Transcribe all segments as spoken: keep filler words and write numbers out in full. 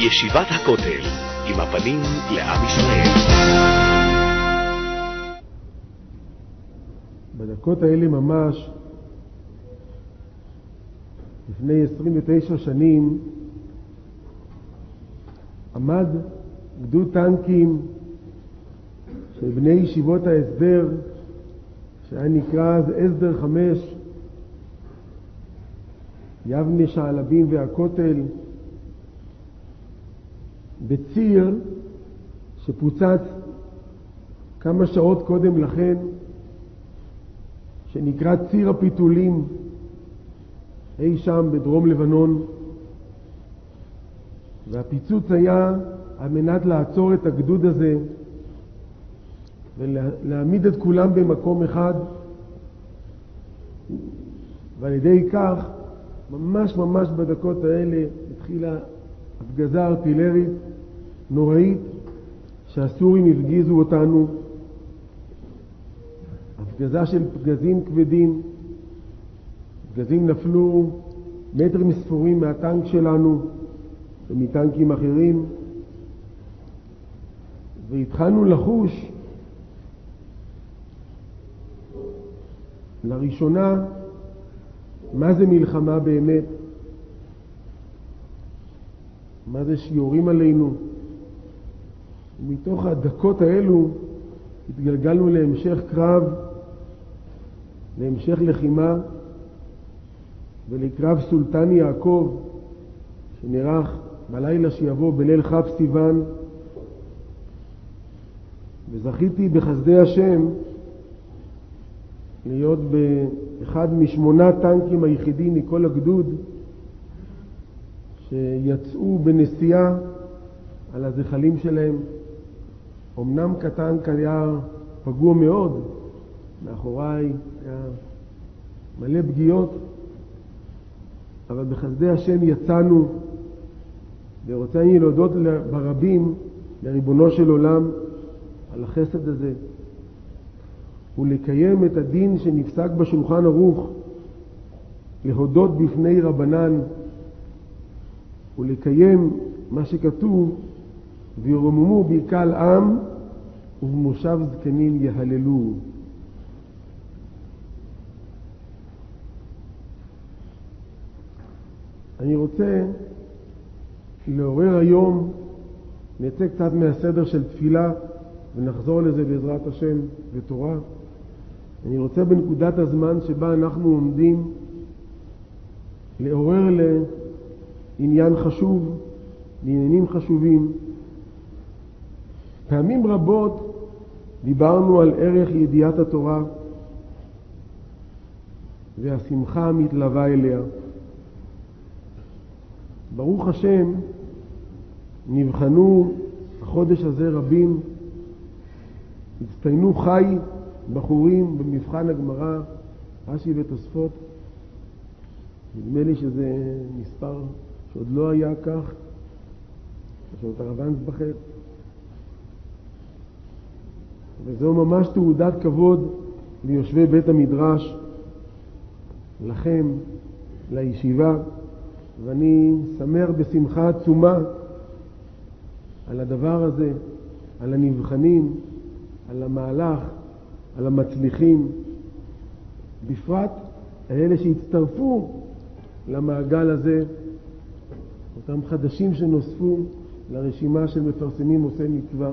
ישיבת הכותל, עם הפנים לעם ישראל. בדקות האלה ממש, לפני עשרים ותשע שנים, עמד גדוד טנקים של בני ישיבות ההסדר, שהיה נקרא אז הסדר חמש, יבנה, שעלבים והכותל, בציר שפוצץ כמה שעות קודם לכן, שנקרא ציר הפיתולים, אי שם בדרום לבנון. והפיצוץ היה על מנת לעצור את הגדוד הזה ולהעמיד את כולם במקום אחד, ועל ידי כך ממש ממש בדקות האלה התחילה הפגזה ארטילרית נוראית שהסורים הפגיזו אותנו, הפגזה של פגזים כבדים. פגזים נפלו מטרים ספורים מהטנק שלנו ומטנקים אחרים, והתחלנו לחוש לראשונה מה זה מלחמה באמת, מה זה שיורים עלינו. ומתוך הדקות האלו התגלגלנו להמשך קרב, להמשך לחימה, ולקרב סולטן יעקב שנערך בלילה שיבוא בליל כ' סיוון. וזכיתי בחסדי השם להיות באחד משמונה טנקים היחידים מכל הגדוד שיצאו בנסיעה על הזחלים שלהם. אמנם קטנק היה פגוע מאוד, מאחוריי היה מלא פגיעות, אבל בחסדי השם יצאנו, ורוצה אני להודות ברבים לריבונו של עולם על החסד הזה, ולקיים את הדין שנפסק בשולחן ערוך, להודות בפני רבנן, ולקיים מה שכתוב, וירוממו בקהל עם ובמושב זקנים יהללו. אני רוצה לעורר היום, נצא קצת מהסדר של תפילה ונחזור לזה בעזרת השם בתורה. אני רוצה בנקודת הזמן שבה אנחנו עומדים לעורר לעניין חשוב, לעניינים חשובים. פעמים רבות דיברנו על ערך ידיעת התורה והשמחה המתלווה אליה. ברוך השם, נבחנו החודש הזה רבים, הצטיינו חי בחורים במבחן הגמרא, רש"י ותוספות. נדמה לי שזה מספר שעוד לא היה כך, שעוד הרבנס בחט. וזו ממש תעודת כבוד ליושבי בית המדרש, לכם, לישיבה, ואני שמח בשמחה עצומה על הדבר הזה, על הנבחנים, על המהלך, על המצליחים, בפרט האלה שהצטרפו למעגל הזה, אותם חדשים שנוספו לרשימה של מפרסמים עושי מצווה.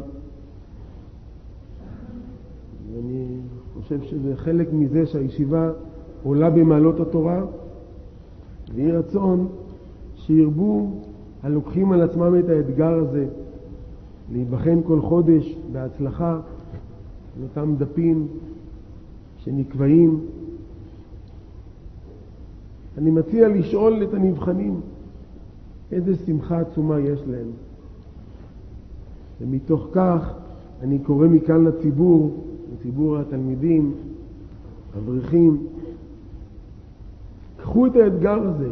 ואני חושב שזה חלק מזה שהישיבה עולה במעלות התורה, ויהי רצון שירבו הלוקחים על עצמם את האתגר הזה, להיבחן כל חודש בהצלחה על אותם דפים שנקבעים. אני מציע לשאול את הנבחנים איזה שמחה עצומה יש להם, ומתוך כך אני קורא מכאן לציבור, לציבור התלמידים, אברכים, קחו את האתגר הזה,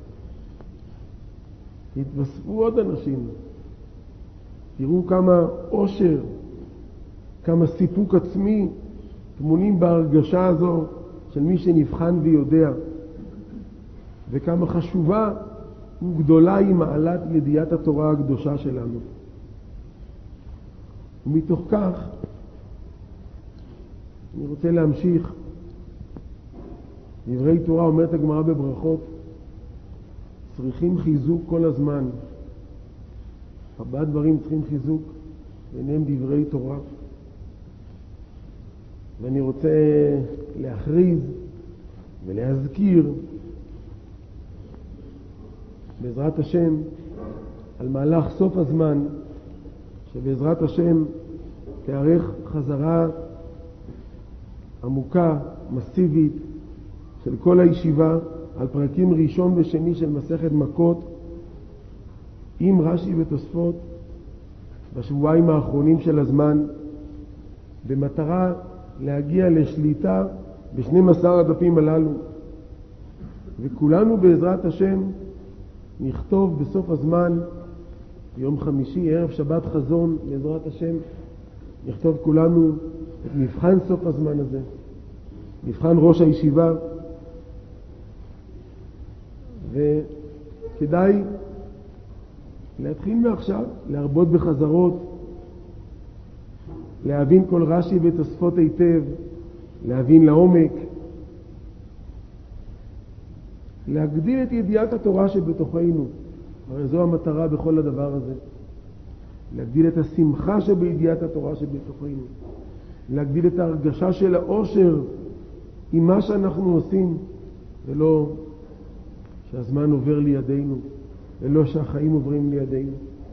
התווספו עוד אנשים, תראו כמה אושר, כמה סיפוק עצמי טמונים בהרגשה הזו של מי שנבחן ויודע, וכמה חשובה וגדולה היא מעלת ידיעת התורה הקדושה שלנו. ומתוך כך אני רוצה להמשיך. דברי תורה, אומרת הגמרא בברכות, צריכים חיזוק כל הזמן. ארבעה דברים צריכים חיזוק, ביניהם דברי תורה. ואני רוצה להכריז ולהזכיר בעזרת השם על מהלך סוף הזמן, שבעזרת השם תארך חזרה עמוקה, מסיבית, של כל הישיבה על פרקים ראשון ושני של מסכת מכות עם רש"י ותוספות בשבועיים האחרונים של הזמן, במטרה להגיע לשליטה ב-שנים עשר הדפים הללו. וכולנו בעזרת השם נכתוב בסוף הזמן, יום חמישי, ערב שבת חזון, בעזרת השם, נכתוב כולנו את מבחן סוף הזמן הזה, מבחן ראש הישיבה. וכדאי להתחיל מעכשיו, להרבות בחזרות, להבין כל רש"י ותוספות היטב, להבין לעומק, להגדיל את ידיעת התורה שבתוכנו. הרי זו המטרה בכל הדבר הזה. להגדיל את השמחה שבידיעת התורה שבתוכנו. להגדיל את ההרגשה של האושר עם מה שאנחנו עושים, ולא שהזמן עובר לידינו, ולא שהחיים עוברים לידינו.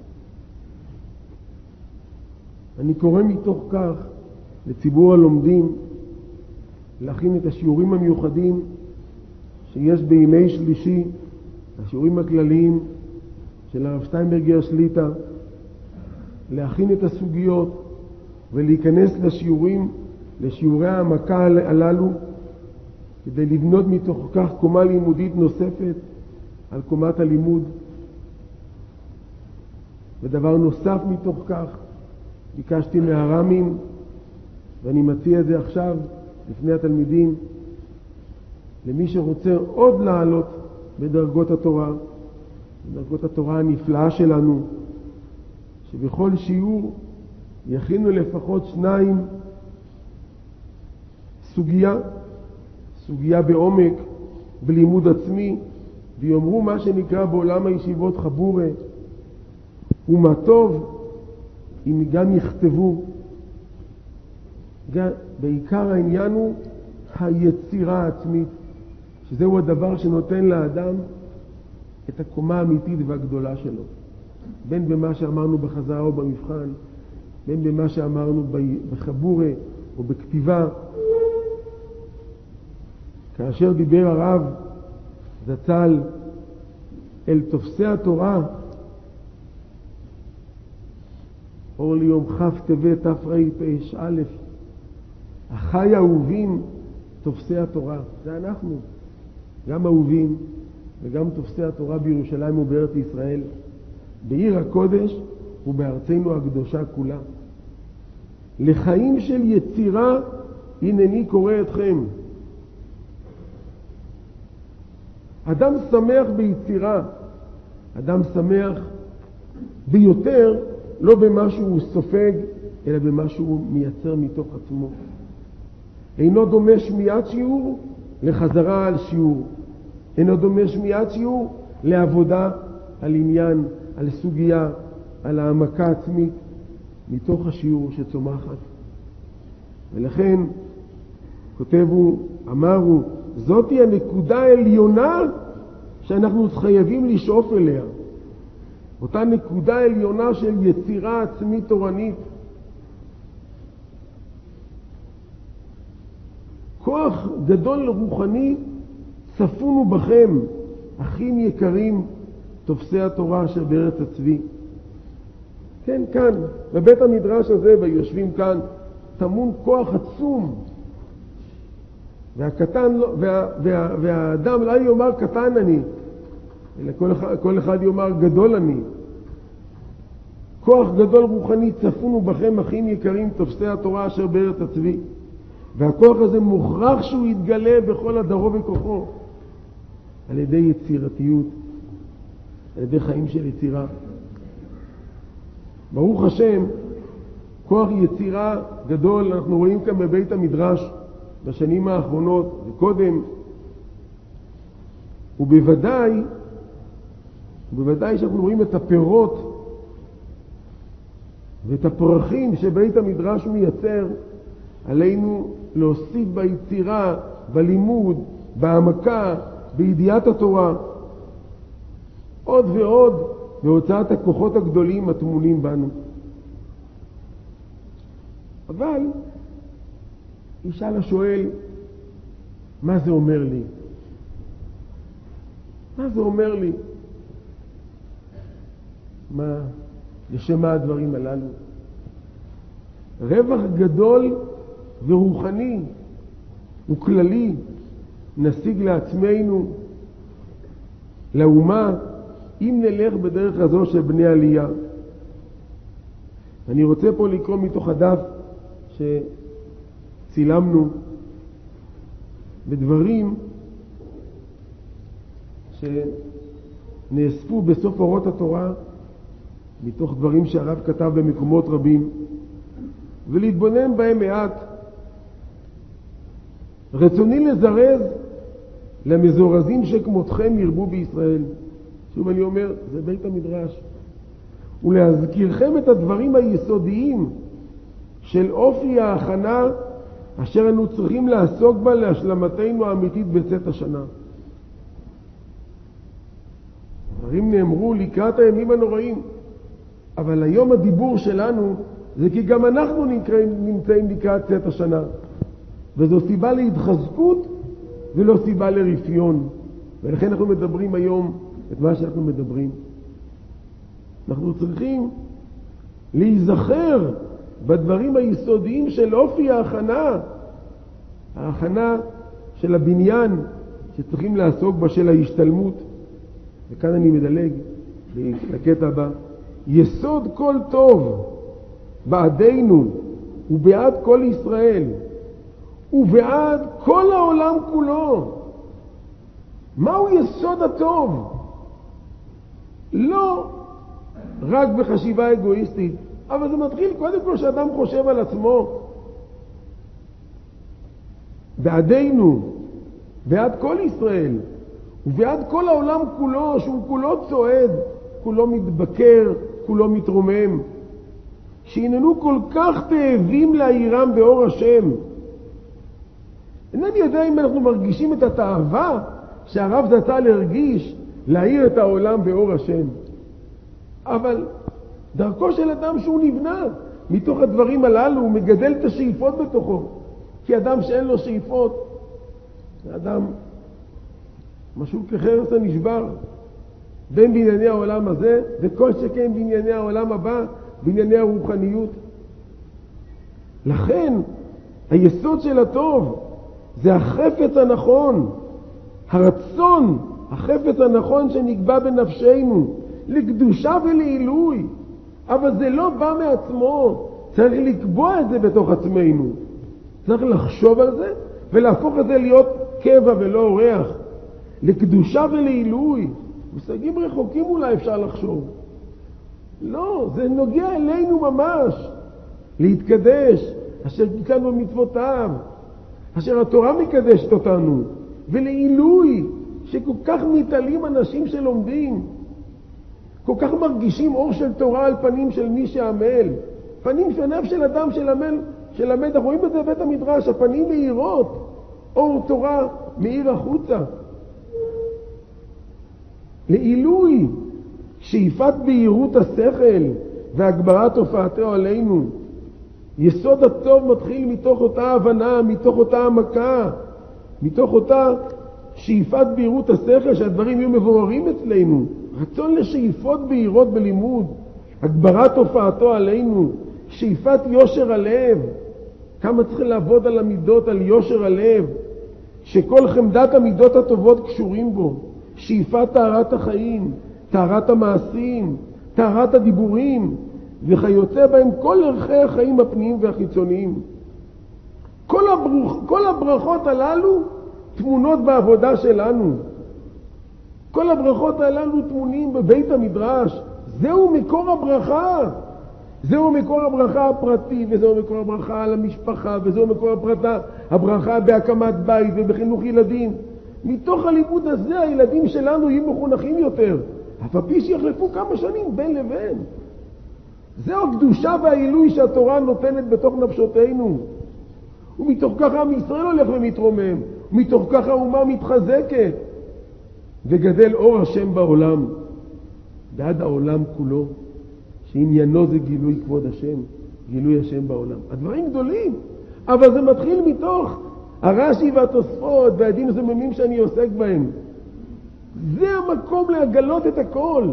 אני קורא מתוך כך לציבור הלומדים להכין את השיעורים המיוחדים שיש בימי שלישי, השיעורים הכלליים של הרב שטיינברגר שליטה, להכין את הסוגיות ולהיכנס לשיעורים, לשיעורי העמקה הללו, כדי לבנות מתוך כך קומה לימודית נוספת על קומת הלימוד. ודבר נוסף מתוך כך, ביקשתי מהרמים, ואני מציע את זה עכשיו לפני התלמידים, למי שרוצה עוד לעלות בדרגות התורה, בדרגות התורה הנפלאה שלנו, שבכל שיעור יכינו לפחות שניים סוגיה, סוגיה בעומק, בלימוד עצמי, ויאמרו מה שנקרא בעולם הישיבות חבורה, ומה טוב אם גם יכתבו. בעיקר העניין הוא היצירה העצמית, שזהו הדבר שנותן לאדם את הקומה האמיתית והגדולה שלו. בין במה שאמרנו בחזרה או במבחן, בין במה שאמרנו בחבורה או בכתיבה. כאשר דיבר הרב זצ"ל אל תופסי התורה, אור ליום כ' טבת תרפ"א, אחי האהובים תופסי התורה, זה אנחנו, גם אהובים וגם תופסי התורה בירושלים ובארץ ישראל, בעיר הקודש ובארצנו הקדושה כולה. לחיים של יצירה הנני קורא אתכם. אדם שמח ביצירה, אדם שמח ביותר, לא במה שהוא סופג, אלא במה שהוא מייצר מתוך עצמו. אינו דומה שמיעת שיעור לחזרה על שיעור. אינו דומה שמיעת שיעור לעבודה על עניין, על סוגיה, על העמקה עצמית, מתוך השיעור שצומחת. ולכן, כותבו, אמרו, זאת היא הנקודה העליונה שאנחנו חייבים לשאוף אליה. אותה נקודה עליונה של יצירה עצמית תורנית. כוח גדול רוחני צפונו בכם, אחים יקרים, תופסי התורה אשר בארץ הצבי. כן, כאן, בבית המדרש הזה, ויושבים כאן, טמון כוח עצום. והקטן, וה, וה, והאדם לא יאמר קטן אני, אלא כל אחד, כל אחד יאמר גדול אני. כוח גדול רוחני צפונו בכם, אחים יקרים, תופסי התורה אשר בארץ הצבי. והכוח הזה מוכרח שהוא יתגלה בכל הדרו וכוחו, על ידי יצירתיות, על ידי חיים של יצירה. ברוך השם, כוח יצירה גדול אנחנו רואים כאן בבית המדרש בשנים האחרונות וקודם, ובוודאי, ובוודאי שאנחנו רואים את הפירות ואת הפרחים שבית המדרש מייצר, עלינו להוסיף ביצירה, בלימוד, בהעמקה, בידיעת התורה, עוד ועוד בהוצאת הכוחות הגדולים הטמונים בנו. אבל ישאל השואל, מה זה אומר לי? מה זה אומר לי? מה, לשם מה הדברים הללו? רווח גדול ורוחני וכללי נשיג לעצמנו, לאומה, אם נלך בדרך הזו של בני עלייה. אני רוצה פה לקרוא מתוך הדף שצילמנו בדברים שנאספו בסוף אורות התורה, מתוך דברים שהרב כתב במקומות רבים, ולהתבונן בהם מעט. רצוני לזרז למזורזים שכמותכם ירבו בישראל. שוב אני אומר, זה בית המדרש. ולהזכירכם את הדברים היסודיים של אופי ההכנה אשר אנו צריכים לעסוק בה להשלמתנו האמיתית בצאת השנה. דברים נאמרו לקראת הימים הנוראים, אבל היום הדיבור שלנו זה כי גם אנחנו נמצאים לקראת צאת השנה, וזו סיבה להתחזקות ולא סיבה לרפיון, ולכן אנחנו מדברים היום את מה שאנחנו מדברים. אנחנו צריכים להיזכר בדברים היסודיים של אופי ההכנה, ההכנה של הבניין שצריכים לעסוק בה, של ההשתלמות. וכאן אני מדלג לקטע הבא. יסוד כל טוב בעדנו ובעד כל ישראל ובעד כל העולם כולו. מהו יסוד הטוב? לא רק בחשיבה אגואיסטית, אבל זה מתחיל קודם כל שאדם חושב על עצמו. בעדנו, בעד כל ישראל ובעד כל העולם כולו, שהוא כולו צועד, כולו מתבקר, כולו מתרומם, שהננו כל כך תאבים להעירם באור השם. אינני יודע אם אנחנו מרגישים את התאווה שהרב זצ"ל הרגיש להאיר את העולם באור השם, אבל דרכו של אדם שהוא נבנה מתוך הדברים הללו, הוא מגדל את השאיפות בתוכו. כי אדם שאין לו שאיפות, אדם משהו כחרס הנשבר, בין בענייני העולם הזה וכל שכן בענייני העולם הבא, בענייני הרוחניות. לכן היסוד של הטוב זה החפץ הנכון, הרצון, החפץ הנכון שנקבע בנפשנו לקדושה ולעילוי. אבל זה לא בא מעצמו, צריך לקבוע את זה בתוך עצמנו, צריך לחשוב על זה ולהפוך את זה להיות קבע ולא אורח, לקדושה ולעילוי. מושגים רחוקים אולי אפשר לחשוב, לא, זה נוגע אלינו ממש. להתקדש אשר קידשנו במצוותיו, אשר התורה מקדשת אותנו, ולעילוי שכל כך מתעלים אנשים שלומדים, כל כך מרגישים אור של תורה על פנים של מי שעמל, פנים פניו של אדם שלמד, שלמד, אנחנו רואים את זה בבית המדרש, הפנים מאירות, אור תורה מאיר החוצה. לעילוי, שאיפת בהירות השכל והגברת הופעתו עלינו. יסוד הטוב מתחיל מתוך אותה הבנה, מתוך אותה עמקה, מתוך אותה שאיפת בהירות השכל, שהדברים יהיו מבוררים אצלנו, רצון לשאיפות בהירות בלימוד, הגברת הופעתו עלינו, שאיפת יושר הלב. כמה צריך לעבוד על המידות, על יושר הלב, שכל חמדת המידות הטובות קשורים בו. שאיפת טהרת החיים, טהרת המעשים, טהרת הדיבורים, וכיוצא בהם כל ערכי החיים הפנימיים והחיצוניים. כל, הברוכ, כל הברכות הללו תמונות בעבודה שלנו. כל הברכות הללו טמונים בבית המדרש. זהו מקור הברכה. זהו מקור הברכה הפרטי, וזהו מקור הברכה על המשפחה, וזהו מקור הפרטה, הברכה בהקמת בית ובחינוך ילדים. מתוך הלימוד הזה הילדים שלנו יהיו מחונכים יותר. אף על פי שיחלפו כמה שנים בין לבין. זהו הקדושה והעילוי שהתורה נותנת בתוך נפשותינו. ומתוך ככה עם ישראל הולך ומתרומם. ומתוך ככה האומה מתחזקת. וגדל אור השם בעולם. בעד העולם כולו. שעניינו זה גילוי כבוד השם. גילוי השם בעולם. הדברים גדולים. אבל זה מתחיל מתוך הרש"י והתוספות והדין הזממים שאני עוסק בהם. זה המקום להגלות את הכל.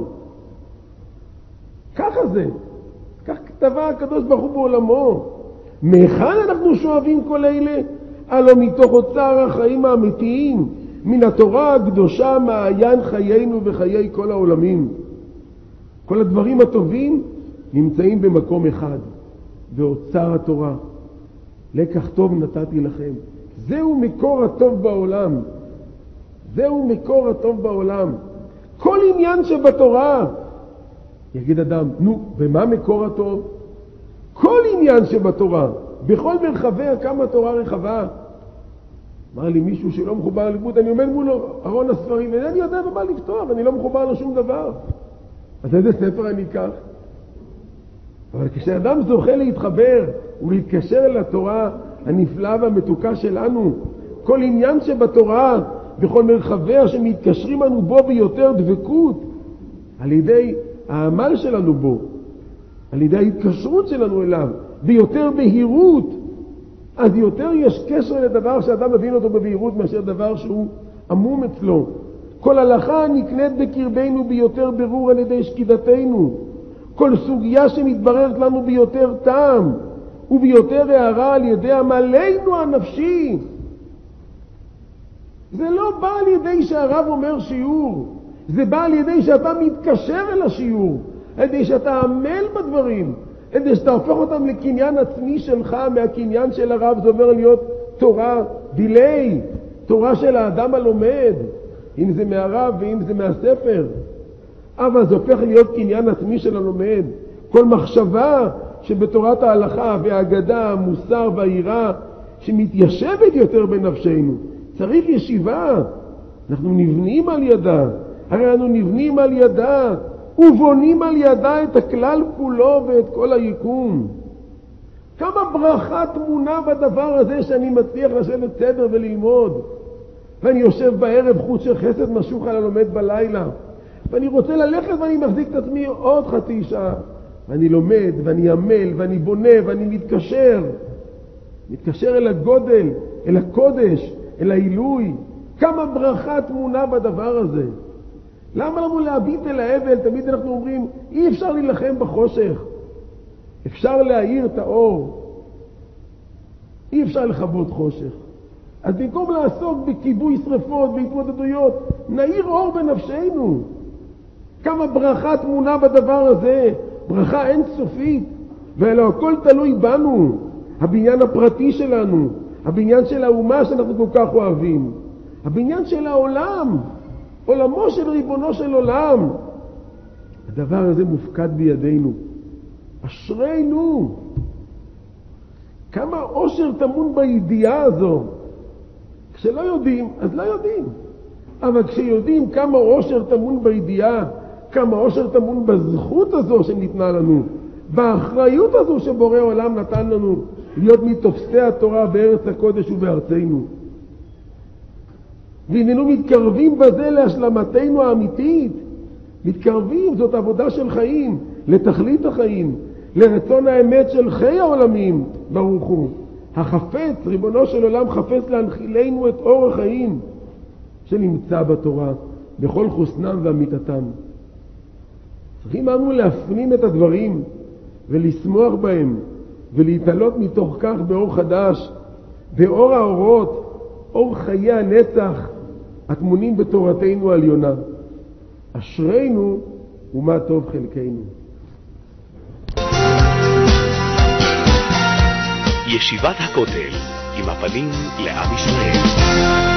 ככה זה. כך כתבה הקדוש ברוך הוא בעולמו. מהיכן אנחנו שואבים כל אלה? הלא מתוך אוצר החיים האמיתיים, מן התורה הקדושה, מעיין חיינו וחיי כל העולמים. כל הדברים הטובים נמצאים במקום אחד, באוצר התורה. לקח טוב נתתי לכם. זהו מקור הטוב בעולם. זהו מקור הטוב בעולם. כל עניין שבתורה, יגיד אדם, נו, ומה מקור הטוב? כל עניין שבתורה, בכל מרחביה כמה תורה רחבה. אמר לי מישהו שלא מחובר ללימוד, אני עומד מולו ארון הספרים, ואני יודע במה לפתוח, אני לא מחובר לשום דבר. אז איזה ספר אני אקח? אבל כשאדם זוכה להתחבר ולהתקשר לתורה הנפלאה והמתוקה שלנו, כל עניין שבתורה, בכל מרחביה שמתקשרים לנו בו ביותר דבקות, על ידי העמל שלנו בו, על ידי ההתקשרות שלנו אליו, ביותר בהירות, אז יותר יש קשר לדבר שאדם מבין אותו בבהירות מאשר דבר שהוא עמום אצלו. כל הלכה נקנית בקרבנו ביותר ברור על ידי שקידתנו. כל סוגיה שמתבררת לנו ביותר טעם וביותר הערה על ידי עמלנו הנפשי. זה לא בא על ידי שהרב אומר שיעור, זה בא על ידי שאתה מתקשר אל השיעור, על ידי שאתה עמל בדברים, על ידי שאתה הופך אותם לקניין עצמי שלך מהקניין של הרב. זה אומר להיות תורה דילי, תורה של האדם הלומד, אם זה מהרב ואם זה מהספר. אבל זה הופך להיות קניין עצמי של הלומד. כל מחשבה שבתורת ההלכה והאגדה, המוסר והעירה שמתיישבת יותר בנפשנו, צריך ישיבה. אנחנו נבנים על ידה, הרי אנחנו נבנים על ידה ובונים על ידה את הכלל כולו ואת כל היקום. כמה ברכה תמונה בדבר הזה שאני מצליח לשבת סדר וללמוד, ואני יושב בערב חוץ של חסד משוך על הלומד בלילה, ואני רוצה ללכת ואני מחזיק את עצמי עוד חצי שעה, ואני לומד ואני עמל ואני בונה ואני מתקשר מתקשר אל הגודל, אל הקודש, אל העילוי. כמה ברכה תמונה בדבר הזה. למה לנו להביט אל האבל? תמיד אנחנו אומרים אי אפשר להילחם בחושך, אפשר להאיר את האור, אי אפשר לכבות חושך. אז במקום לעסוק בכיבוי שריפות והתמודדויות, נאיר אור בנפשנו. כמה ברכה תמונה בדבר הזה, ברכה אינסופית. ואלו הכל תלוי בנו, הבניין הפרטי שלנו, הבניין של האומה שאנחנו כל כך אוהבים, הבניין של העולם, עולמו של ריבונו של עולם. הדבר הזה מופקד בידינו. אשרינו. כמה אושר טמון בידיעה הזו. כשלא יודעים, אז לא יודעים. אבל כשיודעים כמה אושר טמון בידיעה, כמה אושר טמון בזכות הזו שניתנה לנו, באחריות הזו שבורא עולם נתן לנו, להיות מתופסי התורה בארץ הקודש ובארצנו. והננו מתקרבים בזה להשלמתנו האמיתית. מתקרבים, זאת עבודה של חיים, לתכלית החיים, לרצון האמת של חיי העולמים, ברוך הוא. החפץ, ריבונו של עולם, חפץ להנחילנו את אור החיים שנמצא בתורה, בכל חוסנם ואמיתתם. צריכים אנו להפנים את הדברים ולשמוח בהם, ולהתעלות מתוך כך באור חדש, באור האורות, אור חיי הנצח, התמונים בתורתנו העליונה. אשרינו ומה טוב חלקנו. ישיבת הכותל, עם הפנים לעם ישראל.